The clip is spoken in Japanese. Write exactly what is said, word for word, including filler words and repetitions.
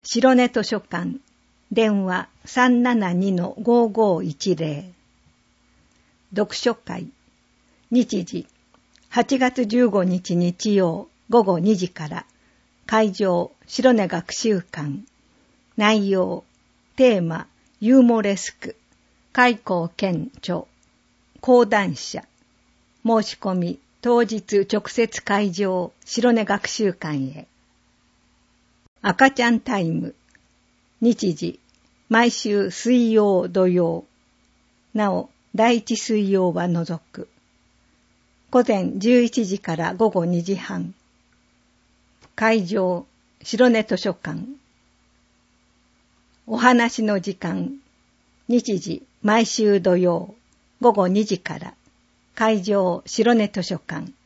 白根図書館、電話 さんななにのごごいちぜろ。読書会、日時、はちがつじゅうごにち日曜ごごにじから、会場、白根学習館。内容、テーマ、ユーモレスク、開口健著、講談社。申し込み、当日直接会場、白根学習館へ。赤ちゃんタイム、日時、毎週水曜土曜。なお、第一水曜は除く。午前じゅういちじから午後にじはん。会場、白根図書館。お話の時間、日時、毎週土曜、午後にじから、会場、白根図書館。